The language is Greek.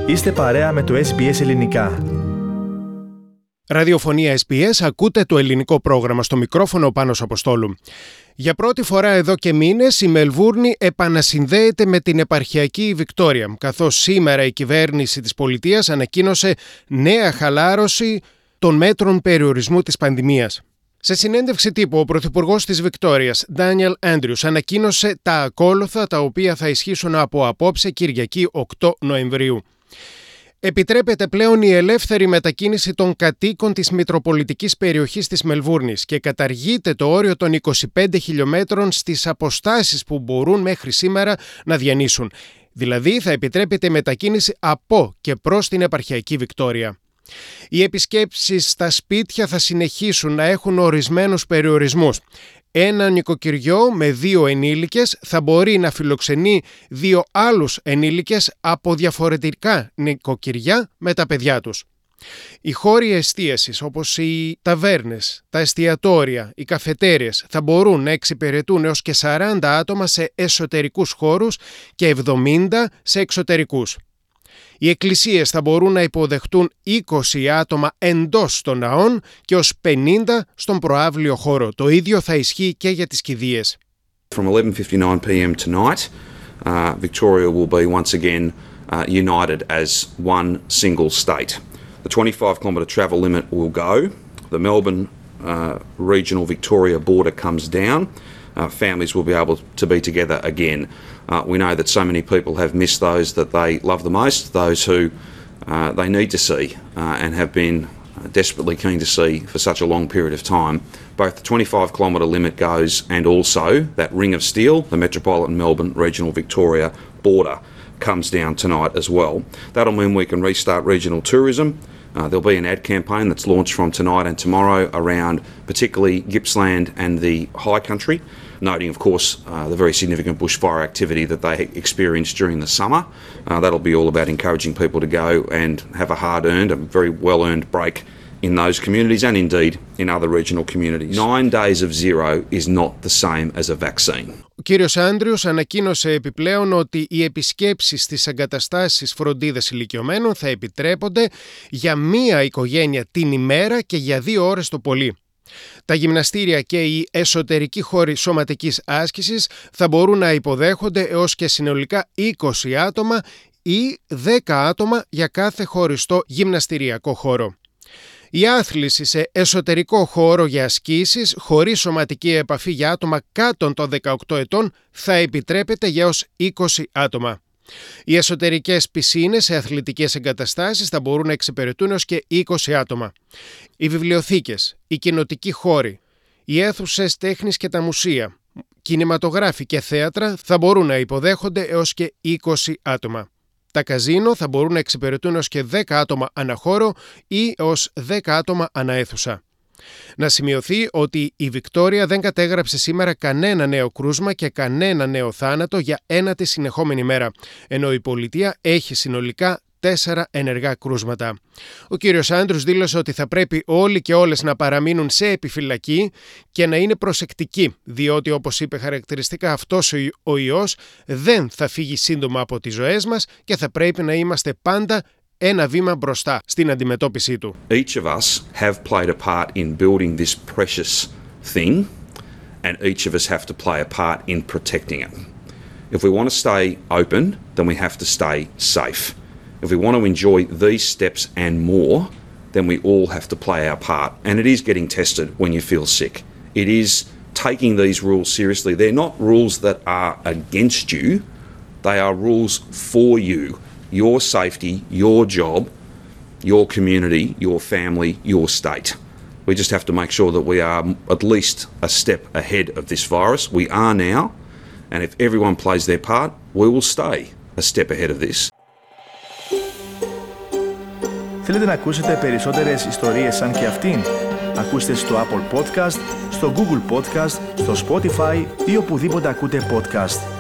Είστε παρέα με το SBS Ελληνικά. Ραδιοφωνία SBS, ακούτε το ελληνικό πρόγραμμα, στο μικρόφωνο ο Πάνος Αποστόλου. Για πρώτη φορά εδώ και μήνες η Μελβούρνη επανασυνδέεται με την επαρχιακή Βικτόρια, καθώς σήμερα η κυβέρνηση της πολιτείας ανακοίνωσε νέα χαλάρωση των μέτρων περιορισμού της πανδημίας. Σε συνέντευξη τύπου, ο Πρωθυπουργός της Βικτόριας, Ντάνιελ Άντριους, ανακοίνωσε τα ακόλουθα, τα οποία θα ισχύσουν από απόψε, Κυριακή 8 Νοεμβρίου. Επιτρέπεται πλέον η ελεύθερη μετακίνηση των κατοίκων της μητροπολιτικής περιοχής της Μελβούρνης και καταργείται το όριο των 25 χιλιόμετρων στις αποστάσεις που μπορούν μέχρι σήμερα να διανύσουν. Δηλαδή θα επιτρέπεται η μετακίνηση από και προς την επαρχιακή Βικτόρια. Οι επισκέψεις στα σπίτια θα συνεχίσουν να έχουν ορισμένους περιορισμούς. Ένα νοικοκυριό με 2 ενήλικες θα μπορεί να φιλοξενεί 2 άλλους ενήλικες από διαφορετικά νοικοκυριά με τα παιδιά τους. Οι χώροι εστίασης όπως οι ταβέρνες, τα εστιατόρια, οι καφετέριες θα μπορούν να εξυπηρετούν έως και 40 άτομα σε εσωτερικούς χώρους και 70 σε εξωτερικούς. Οι εκκλησίες θα μπορούν να υποδεχτούν 20 άτομα εντός των ναών και ως 50 στον προαύλιο χώρο. Το ίδιο θα ισχύει και για τις κηδείες. From 11:59 p.m. tonight, Victoria will be once again united as one single state. The 25-kilometre travel limit will go. The Melbourne regional Victoria border comes down. Families will be able to be together again. We know that so many people have missed those that they love the most, those who they need to see and have been desperately keen to see for such a long period of time. Both the 25-kilometre limit goes and also that ring of steel, the Metropolitan Melbourne Regional Victoria border, comes down tonight as well. That'll mean we can restart regional tourism. There'll be an ad campaign that's launched from tonight and tomorrow around particularly Gippsland and the high country, noting of course the very significant bushfire activity that they experienced during the summer. That'll be all about encouraging people to go and have a hard-earned, a very well-earned break in those communities and indeed in other regional communities. 9 days of zero is not the same as a vaccine. Ο κύριος Άντριους ανακοίνωσε επιπλέον ότι οι επισκέψεις στις εγκαταστάσεις φροντίδας ηλικιωμένων θα επιτρέπονται για μία οικογένεια την ημέρα και για 2 ώρες το πολύ. Τα γυμναστήρια και οι εσωτερικοί χώροι σωματικής άσκησης θα μπορούν να υποδέχονται έως και συνολικά 20 άτομα ή 10 άτομα για κάθε χωριστό γυμναστηριακό χώρο. Η άθληση σε εσωτερικό χώρο για ασκήσεις χωρίς σωματική επαφή για άτομα κάτω των 18 ετών θα επιτρέπεται για έως 20 άτομα. Οι εσωτερικές πισίνες σε αθλητικές εγκαταστάσεις θα μπορούν να εξυπηρετούν έως και 20 άτομα. Οι βιβλιοθήκες, οι κοινοτικοί χώροι, οι αίθουσες τέχνης και τα μουσεία, κινηματογράφοι και θέατρα θα μπορούν να υποδέχονται έως και 20 άτομα. Τα καζίνο θα μπορούν να εξυπηρετούν έως και 10 άτομα ανά χώρο ή έως 10 άτομα ανά αίθουσα. Να σημειωθεί ότι η Βικτόρια δεν κατέγραψε σήμερα κανένα νέο κρούσμα και κανένα νέο θάνατο για 1η συνεχόμενη μέρα, ενώ η πολιτεία έχει συνολικά 4 ενεργά κρούσματα. Ο κύριος Άντριους δήλωσε ότι θα πρέπει όλοι και όλες να παραμείνουν σε επιφυλακή και να είναι προσεκτικοί, διότι όπως είπε χαρακτηριστικά αυτός ο ιός δεν θα φύγει σύντομα από τις ζωές μας και θα πρέπει να είμαστε πάντα ένα βήμα μπροστά στην αντιμετώπιση του. Each of us have played a part in building this precious thing and each of us have to play a part in protecting it. If we want to stay open, then we have to stay safe. If we want to enjoy these steps and more, then we all have to play our part. And it is getting tested when you feel sick. It is taking these rules seriously. They're not rules that are against you. They are rules for you. Your safety, your job, your community, your family, your state. We just have to make sure that we are at least a step ahead of this virus. We are now. And if everyone plays their part, we will stay a step ahead of this. Θέλετε να ακούσετε περισσότερες ιστορίες σαν και αυτήν? Ακούστε στο Apple Podcast, στο Google Podcast, στο Spotify ή οπουδήποτε ακούτε podcast.